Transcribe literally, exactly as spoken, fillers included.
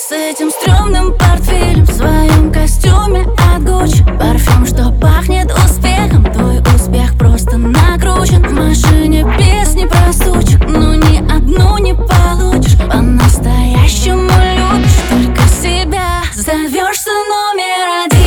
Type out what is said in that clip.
С этим стрёмным портфелем в своем костюме от Гуччи, парфюм, что пахнет успехом, твой успех просто накручен. В машине песни про сучек, но ни одну не получишь. По-настоящему любишь только себя, зовешься номер один.